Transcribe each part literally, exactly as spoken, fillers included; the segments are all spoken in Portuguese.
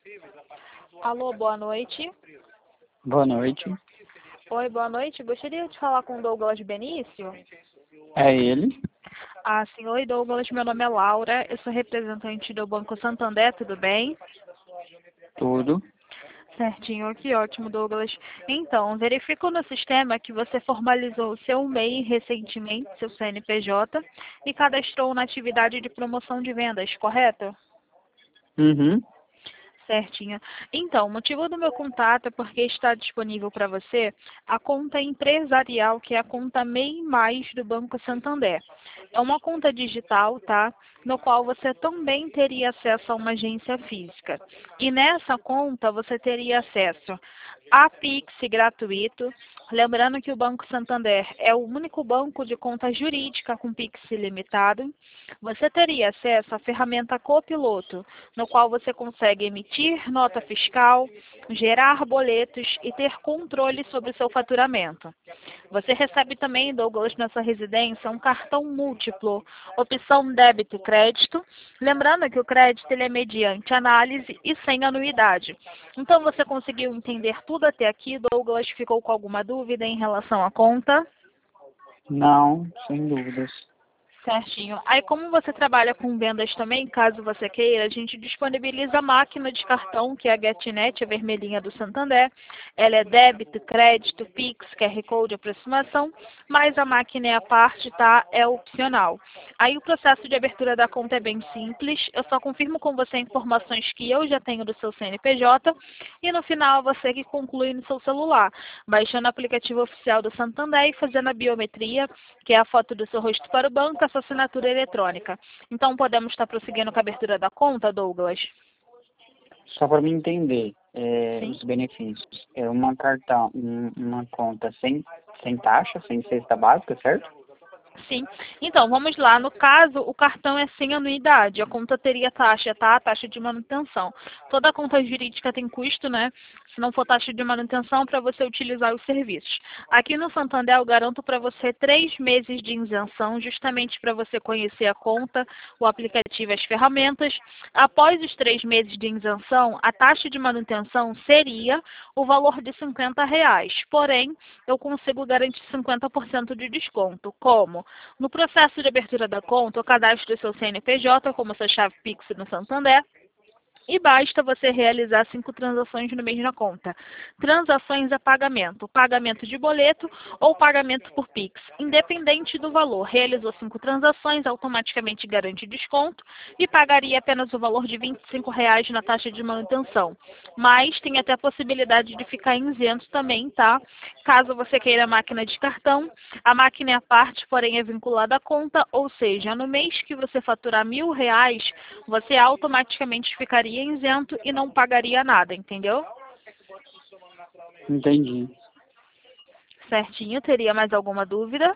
Alô, boa noite. Boa noite. Oi, boa noite. Gostaria de falar com o Douglas Benício. É ele? Ah, sim. Oi, Douglas. Meu nome é Laura. Eu sou representante do Banco Santander, tudo bem? Tudo. Certinho, que ótimo, Douglas. Então, verifico no sistema que você formalizou o seu M E I recentemente, seu C N P J, e cadastrou na atividade de promoção de vendas, correto? Uhum. Certinho. Então, o motivo do meu contato é porque está disponível para você a conta empresarial, que é a conta M E I Mais do Banco Santander. É uma conta digital, tá? No qual você também teria acesso a uma agência física. E nessa conta você teria acesso a Pix gratuito. Lembrando que o Banco Santander é o único banco de conta jurídica com Pix ilimitado. Você teria acesso à ferramenta Copiloto, no qual você consegue emitir nota fiscal, gerar boletos e ter controle sobre o seu faturamento. Você recebe também, Douglas, na sua residência, um cartão múltiplo, opção débito e crédito. Lembrando que o crédito ele é mediante análise e sem anuidade. Então, você conseguiu entender tudo até aqui, Douglas? Ficou com alguma dúvida em relação à conta? Não, sem dúvidas. Certinho. Aí, como você trabalha com vendas também, caso você queira, a gente disponibiliza a máquina de cartão, que é a GetNet, a vermelhinha do Santander. Ela é débito, crédito, Pix, Q R Code, aproximação, mas a máquina é a parte, tá? É opcional. Aí, o processo de abertura da conta é bem simples. Eu só confirmo com você informações que eu já tenho do seu C N P J e, no final, você que conclui no seu celular, baixando o aplicativo oficial do Santander e fazendo a biometria, que é a foto do seu rosto para o banco, essa assinatura eletrônica. Então, podemos estar prosseguindo com a abertura da conta, Douglas? Só para me entender é, Sim. os benefícios. É uma cartão, um- uma conta sem, sem taxa, sem cesta básica, certo? Sim. Então, vamos lá. No caso, o cartão é sem anuidade. A conta teria taxa, tá? Taxa de manutenção. Toda conta jurídica tem custo, né? Se não for taxa de manutenção, para você utilizar os serviços. Aqui no Santander, eu garanto para você três meses de isenção, justamente para você conhecer a conta, o aplicativo e as ferramentas. Após os três meses de isenção, a taxa de manutenção seria o valor de cinquenta reais. Porém, eu consigo garantir cinquenta por cento de desconto. Como? No processo de abertura da conta, eu cadastro o seu C N P J como sua chave Pix no Santander. E basta você realizar cinco transações no mês na conta. Transações a pagamento, pagamento de boleto ou pagamento por Pix. Independente do valor, realizou cinco transações, automaticamente garante desconto e pagaria apenas o valor de vinte e cinco reais na taxa de manutenção. Mas tem até a possibilidade de ficar isento também, tá? Caso você queira máquina de cartão, a máquina é à parte, porém é vinculada à conta, ou seja, no mês que você faturar mil reais, você automaticamente ficaria isento e não pagaria nada, entendeu? Entendi. Certinho, teria mais alguma dúvida?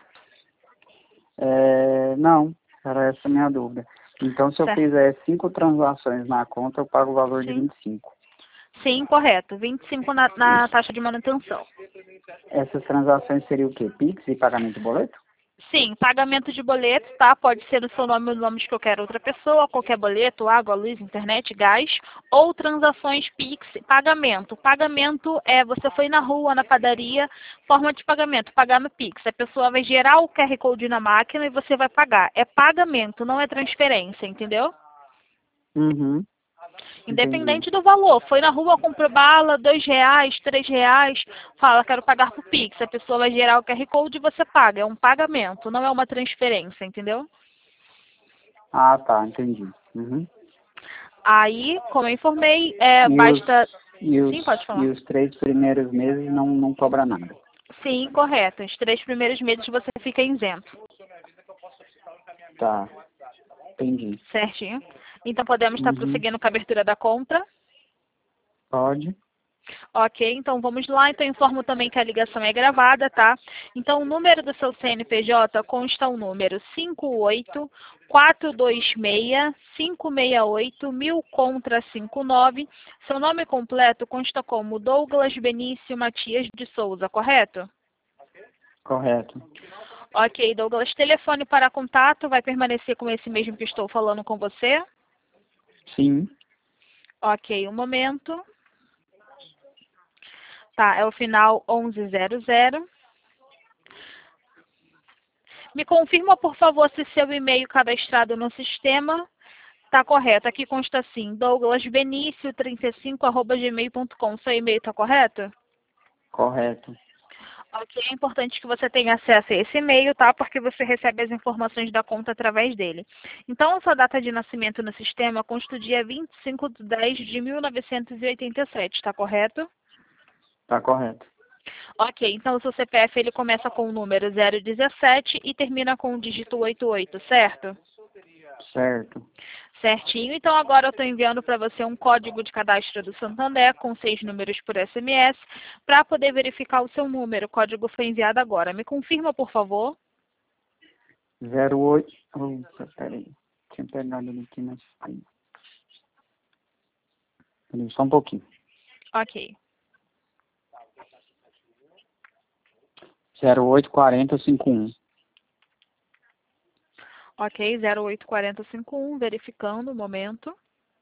É, não, era essa a minha dúvida. Então, se eu Certo. fizer cinco transações na conta, eu pago o valor de Sim. vinte e cinco. Sim, correto. vinte e cinco na, na taxa de manutenção. Essas transações seriam o quê? Pix e pagamento de boleto? Sim, pagamento de boleto, tá? Pode ser no seu nome ou no nome de qualquer outra pessoa, qualquer boleto, água, luz, internet, gás, ou transações Pix, pagamento. Pagamento é, você foi na rua, na padaria, forma de pagamento, pagar no Pix. A pessoa vai gerar o Q R Code na máquina e você vai pagar. É pagamento, não é transferência, entendeu? Uhum. Entendi. Independente do valor. Foi na rua, comprou bala, dois reais, três reais, fala, quero pagar por Pix. A pessoa vai gerar o Q R Code e você paga. É um pagamento, não é uma transferência, entendeu? Ah, tá, entendi. Uhum. Aí, como eu informei, é, E os, basta... e Sim, os, pode e falar. os três primeiros meses não, não cobra nada. Sim, correto. Os três primeiros meses você fica isento. Tá, entendi. Certinho? Então, podemos estar Uhum. prosseguindo com a abertura da conta. Pode. Ok, então vamos lá. Então, informo também que a ligação é gravada, tá? Então, o número do seu C N P J consta o número cinco oito quatro dois seis cinco seis oito mil contra cinco nove. Seu nome completo consta como Douglas Benício Matias de Souza, correto? Correto. Ok, Douglas. Telefone para contato vai permanecer com esse mesmo que estou falando com você? Sim. Ok, um momento. Tá, é o final onze zero zero. Me confirma, por favor, se seu e-mail cadastrado no sistema está correto. Aqui consta assim, douglas benício trinta e cinco arroba gmail ponto com. Seu e-mail está correto? Correto. Ok, é importante que você tenha acesso a esse e-mail, tá? Porque você recebe as informações da conta através dele. Então, a sua data de nascimento no sistema consta do dia vinte e cinco de dez de mil novecentos e oitenta e sete, está correto? Tá correto. Ok, então o seu C P F ele começa com o número zero dezessete e termina com o dígito oitenta e oito, certo? Certo. Certinho. Então agora eu estou enviando para você um código de cadastro do Santander com seis números por S M S para poder verificar o seu número. O código foi enviado agora. Me confirma, por favor. zero oito. Opa, peraí. Tinha pegado ele aqui na saída. Peraí, só um pouquinho. Ok. zero oito quatro zero cinco um. Ok, zero oito quatro zero cinco um, verificando o momento.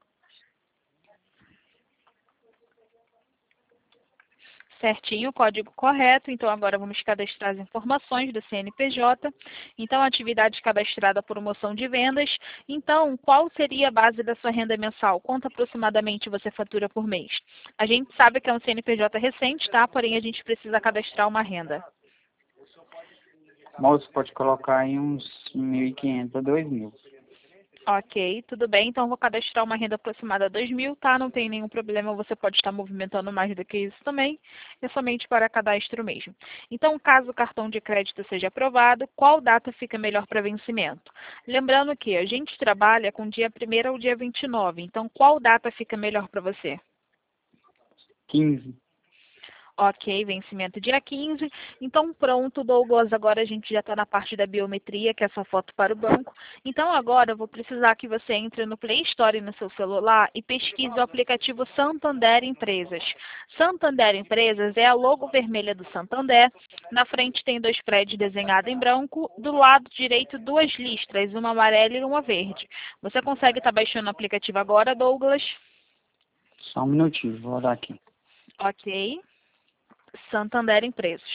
Certinho, o código correto. Então, agora vamos cadastrar as informações do C N P J. Então, atividade cadastrada por promoção de vendas. Então, qual seria a base da sua renda mensal? Quanto aproximadamente você fatura por mês? A gente sabe que é um C N P J recente, tá? Porém, a gente precisa cadastrar uma renda. Moço, pode colocar aí uns mil e quinhentos a dois mil. Ok, tudo bem. Então, vou cadastrar uma renda aproximada a dois mil, tá? Não tem nenhum problema, você pode estar movimentando mais do que isso também. É somente para cadastro mesmo. Então, caso o cartão de crédito seja aprovado, qual data fica melhor para vencimento? Lembrando que a gente trabalha com dia primeiro ao dia vinte e nove. Então, qual data fica melhor para você? quinze. Ok, vencimento dia quinze. Então, pronto, Douglas, agora a gente já está na parte da biometria, que é essa foto para o banco. Então, agora eu vou precisar que você entre no Play Store no seu celular e pesquise o aplicativo Santander Empresas. Santander Empresas é a logo vermelha do Santander. Na frente tem dois prédios desenhados em branco. Do lado direito, duas listras, uma amarela e uma verde. Você consegue estar baixando o aplicativo agora, Douglas? Só um minutinho, vou olhar aqui. Ok. Santander Empresas.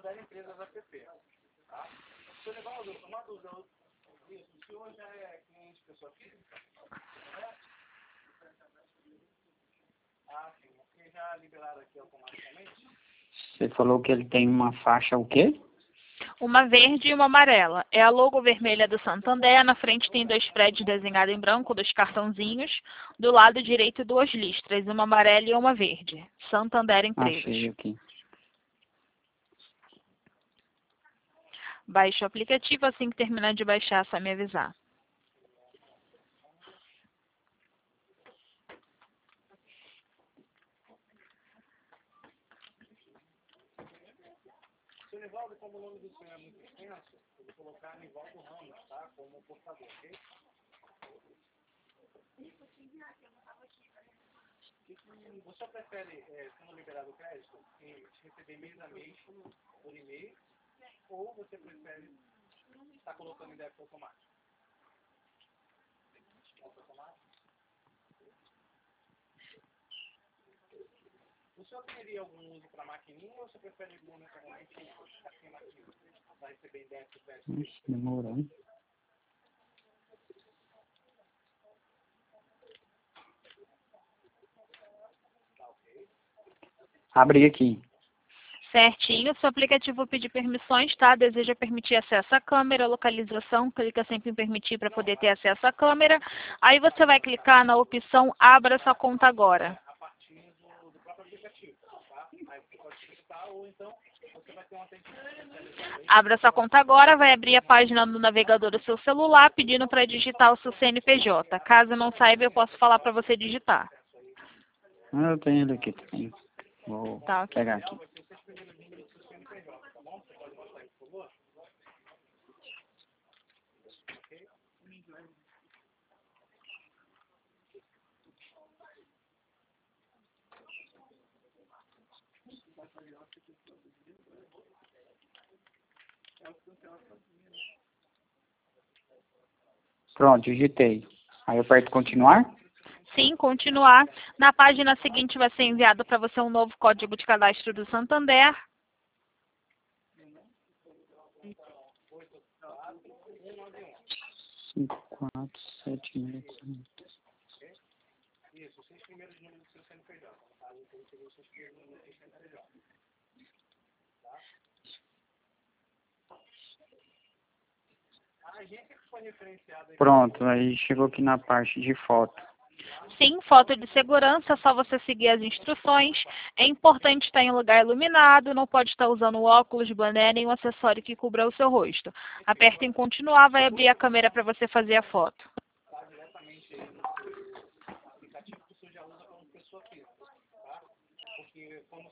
Você falou que ele tem uma faixa o quê? Uma verde e uma amarela. É a logo vermelha do Santander. Na frente tem dois prédios desenhados em branco, dois cartãozinhos. Do lado direito, duas listras, uma amarela e uma verde. Santander Empresas. Achei aqui. Baixe o aplicativo, assim que terminar de baixar, é só me avisar. Ixi, demorou, hein? Abri aqui. Certinho, seu aplicativo pedir permissões, tá? Deseja permitir acesso à câmera, localização, clica sempre em permitir para poder ter acesso à câmera. Aí você vai clicar na opção Abra sua conta agora. Abra sua conta agora, vai abrir a página do navegador do seu celular pedindo para digitar o seu C N P J. Caso não saiba, eu posso falar para você digitar. Ah, eu tenho ele aqui também. Vou Tá, ok. pegar aqui. Pronto, digitei. Aí eu aperto continuar. Sim, continuar. Na página seguinte vai ser enviado para você um novo código de cadastro do Santander. cinco, quatro, sete, seis. Isso, os seis primeiros números do seu C N P J. Tá? Então, você os seis primeiros números do seu C N P J. Tá? A agência que foi referenciada... Aí Pronto, aí chegou aqui na parte de foto. Sim, foto de segurança, só você seguir as instruções. É importante estar em lugar iluminado, não pode estar usando óculos, boné, nenhum acessório que cubra o seu rosto. Aperta em continuar, vai abrir a câmera para você fazer a foto. tá diretamente aí no seu aplicativo que você já usa como pessoa física, tá? Porque como...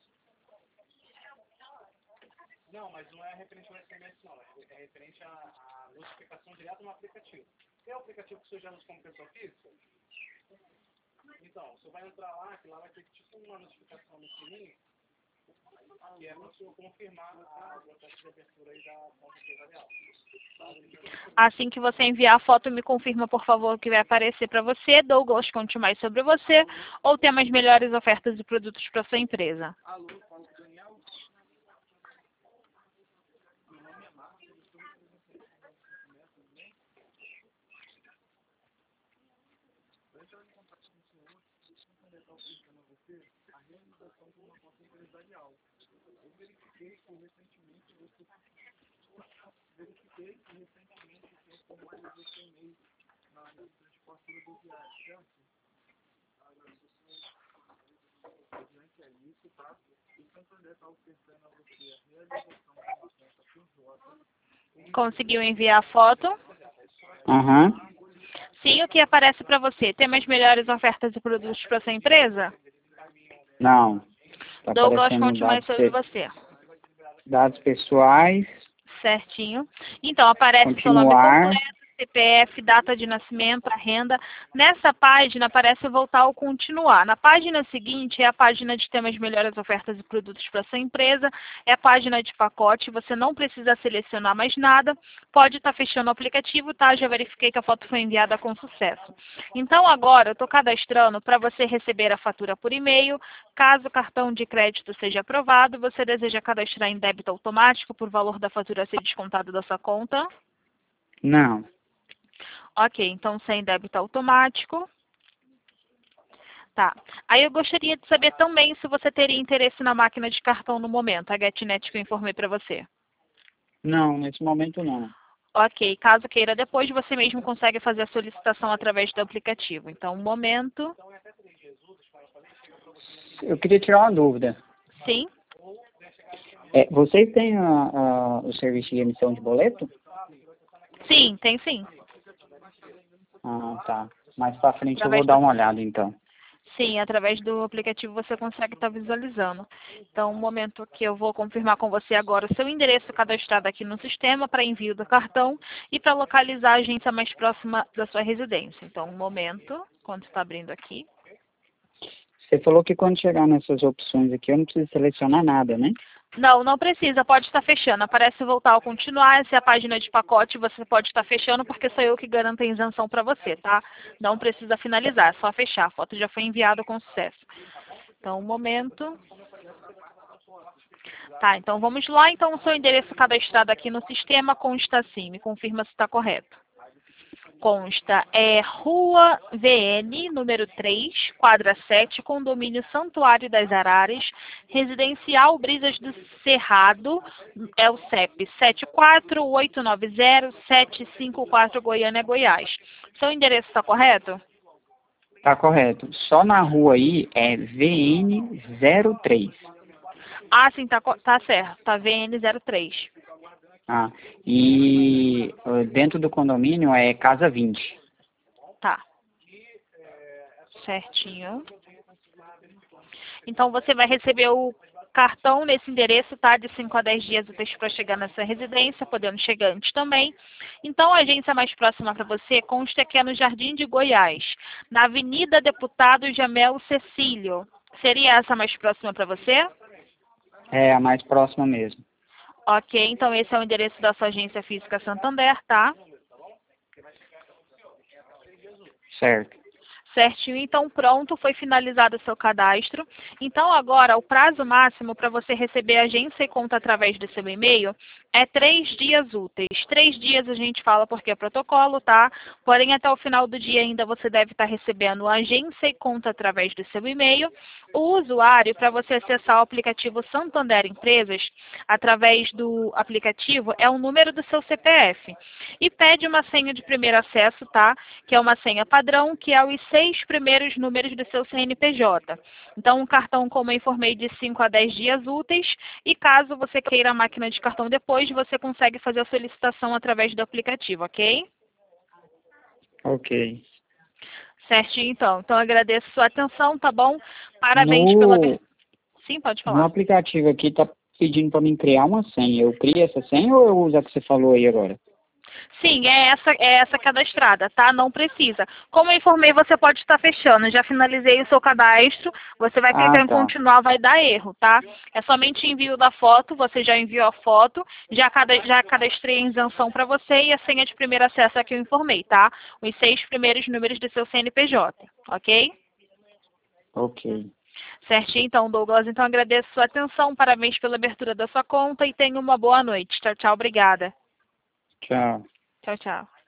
Não, mas não é referente ao S M S não, é referente à notificação direta no aplicativo. Tem o aplicativo que você já usa como pessoa física? Então, você vai entrar lá, que lá vai ter tipo uma notificação no sininho, que é para você confirmar a processo de abertura aí da conta empresarial. Assim que você enviar a foto, me confirma, por favor, o que vai aparecer para você. Douglas, conte mais sobre você ou temas melhores ofertas e produtos para sua empresa. Alô, fala com o Daniel. Meu nome é Marcos, eu sou representante do bem? Deixa eu encontrar com o senhor, como está oferecendo a você a realização de uma conta empresarial. Eu verifiquei que recentemente você verifiquei que recentemente você formalizou seu e-mail na área de transporte rodoviário, certo? Mediante a isso, tá? O Santander está oferecendo a você a realização de uma conta P J. Conseguiu enviar a foto? Aham. Uhum. Sim, o que aparece para você? Temas melhores ofertas e produtos para sua empresa? Não. Tá Douglas, aparecendo conte mais dados, sobre pe- você. dados pessoais, Certinho. Então, aparece seu nome continuar. completo, C P F, data de nascimento, a renda. Nessa página aparece voltar ao continuar. Na página seguinte é a página de temas melhores ofertas e produtos para sua empresa. É a página de pacote. Você não precisa selecionar mais nada. Pode estar fechando o aplicativo, tá? Já verifiquei que a foto foi enviada com sucesso. Então agora eu estou cadastrando para você receber a fatura por e-mail. Caso o cartão de crédito seja aprovado, você deseja cadastrar em débito automático por valor da fatura a ser descontado da sua conta? Não. Ok, então sem débito automático. Tá. Aí eu gostaria de saber também se você teria interesse na máquina de cartão no momento, a GetNet que eu informei para você. Não, nesse momento não. Ok, caso queira depois, você mesmo consegue fazer a solicitação através do aplicativo. Então, um momento. Eu queria tirar uma dúvida. Sim. É, vocês têm a, a, o serviço de emissão de boleto? Sim, tem sim. Ah, tá. Mais pra frente eu Através vou dar do... uma olhada, então. Sim, através do aplicativo você consegue estar visualizando. Então, um momento que eu vou confirmar com você agora o seu endereço cadastrado aqui no sistema para envio do cartão e para localizar a agência mais próxima da sua residência. Então, um momento, quando está abrindo aqui. Você falou que quando chegar nessas opções aqui eu não preciso selecionar nada, né? Não, não precisa, pode estar fechando. Aparece voltar ao continuar, essa é a página de pacote, você pode estar fechando porque sou eu que garanto a isenção para você, tá? Não precisa finalizar, é só fechar. A foto já foi enviada com sucesso. Então, um momento. Tá, então vamos lá. Então, o seu endereço cadastrado aqui no sistema consta assim, me confirma se está correto. Consta é Rua V N, número três, quadra sete, condomínio Santuário das Araras, residencial Brisas do Cerrado, é o C E P sete quatro oito nove zero sete cinco quatro, Goiânia, Goiás. Seu endereço está correto? Tá correto. Só na rua aí é V N zero três. Ah, sim, tá, co- tá certo, tá V N zero três. Ah, e uh, dentro do condomínio é Casa vinte. Tá. Certinho. Então você vai receber o cartão nesse endereço, tá? De cinco a dez dias úteis para chegar nessa residência, podendo chegar antes também. Então a agência mais próxima para você consta que é no Jardim de Goiás, na Avenida Deputado Jamel Cecílio. Seria essa mais próxima para você? É a mais próxima mesmo. Ok, então esse é o endereço da sua agência física Santander, tá? Certo. Certinho, então pronto, foi finalizado o seu cadastro. Então agora o prazo máximo para você receber agência e conta através do seu e-mail é três dias úteis. Três dias a gente fala porque é protocolo, tá? Porém até o final do dia ainda você deve estar recebendo agência e conta através do seu e-mail. O usuário, para você acessar o aplicativo Santander Empresas, através do aplicativo, é o número do seu C P F. E pede uma senha de primeiro acesso, tá? Que é uma senha padrão, que é os seis primeiros números do seu C N P J. Então, um cartão, como eu informei, de cinco a dez dias úteis. E caso você queira a máquina de cartão depois, você consegue fazer a solicitação através do aplicativo, ok? Ok. Certinho, então. Então, agradeço a sua atenção, tá bom? Parabéns No, pela... Sim, pode no falar. aplicativo aqui tá pedindo para mim criar uma senha. Eu crio essa senha ou eu uso a que você falou aí agora? Sim, é essa, é essa cadastrada, tá? Não precisa. Como eu informei, você pode estar fechando. Já finalizei o seu cadastro. Você vai Ah, clicar em tá. continuar, vai dar erro, tá? É somente envio da foto. Você já enviou a foto. Já, cada, já cadastrei a isenção para você e a senha de primeiro acesso é que eu informei, tá? Os seis primeiros números do seu C N P J, ok? Ok. Certinho, então, Douglas. Então, agradeço a sua atenção. Parabéns pela abertura da sua conta e tenha uma boa noite. Tchau, tchau. Obrigada. Tchau. Tchau, tchau.